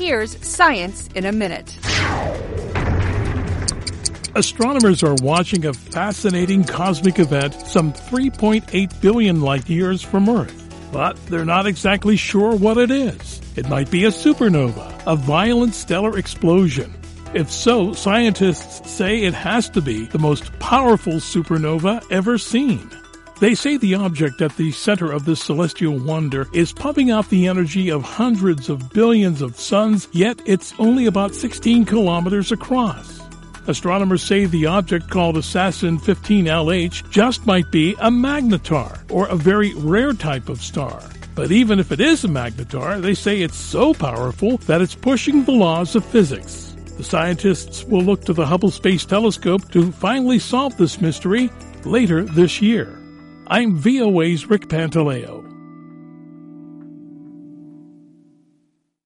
Here's Science in a Minute. Astronomers are watching a fascinating cosmic event some 3.8 billion light years from Earth. But they're not exactly sure what it is. It might be a supernova, a violent stellar explosion. If so, scientists say it has to be the most powerful supernova ever seen. They say the object at the center of this celestial wonder is pumping out the energy of hundreds of billions of suns, yet it's only about 16 kilometers across. Astronomers say the object called Assassin 15LH just might be a magnetar, or a very rare type of star. But even if it is a magnetar, they say it's so powerful that it's pushing the laws of physics. The scientists will look to the Hubble Space Telescope to finally solve this mystery later this year. I'm VOA's Rick Pantaleo.